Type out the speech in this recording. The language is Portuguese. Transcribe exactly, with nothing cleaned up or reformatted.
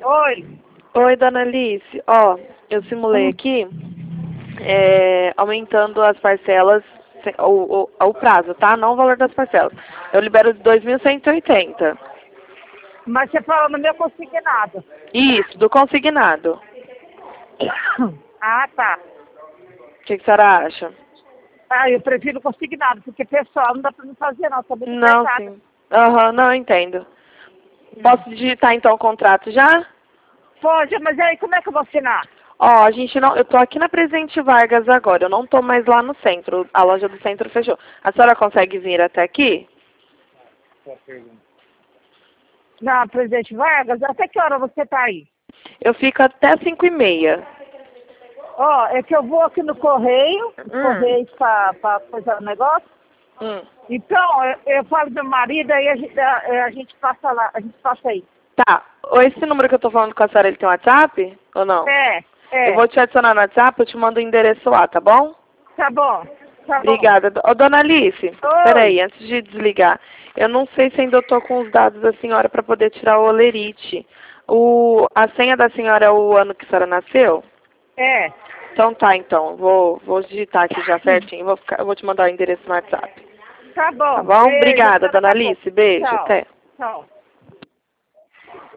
Oi. Oi, dona Alice. Ó, eu simulei aqui, é, aumentando as parcelas, se- o, o, o prazo, tá? Não o valor das parcelas. Eu libero dois mil cento e oitenta. Mas você falou no meu consignado. Isso, do consignado. Ah, tá. O que, que a senhora acha? Ah, eu prefiro consignado, porque pessoal não dá pra me fazer não, tô muito Não, apertada. sim. Aham, não, eu entendo. Posso digitar então o contrato já? Pode, mas aí como é que eu vou assinar? Ó, a gente não. Eu tô aqui na Presidente Vargas agora. Eu não tô mais lá no centro. A loja do centro fechou. A senhora consegue vir até aqui? Não, presidente Vargas, até que hora você tá aí? Eu fico até cinco e meia. Ó, é que eu vou aqui no Correio, os Hum. Correios pra, pra coisar o negócio. Hum. Então, eu, eu falo do meu marido, aí a gente, a, a gente passa lá, a gente passa aí. Tá. Esse número que eu tô falando com a senhora, ele tem WhatsApp? Ou não? É, é. Eu vou te adicionar no WhatsApp, eu te mando o endereço lá, tá bom? Tá bom, tá bom. Obrigada. Ô, dona Alice, peraí, antes de desligar. Eu não sei se ainda eu tô com os dados da senhora para poder tirar o olerite. O, a senha da senhora é o ano que a senhora nasceu? É. Então tá, então. Vou, vou digitar aqui já certinho. Vou, ficar, eu vou te mandar o endereço no WhatsApp. Tá bom. Tá bom? Beijo, Obrigada, até dona daqui a pouco. Alice. Beijo. Tchau. Até. Tchau.